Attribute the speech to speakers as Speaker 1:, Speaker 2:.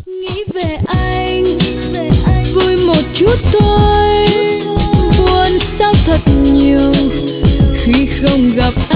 Speaker 1: Nghĩ về anh vui một chút thôi, buồn sao thật nhiều khi không gặp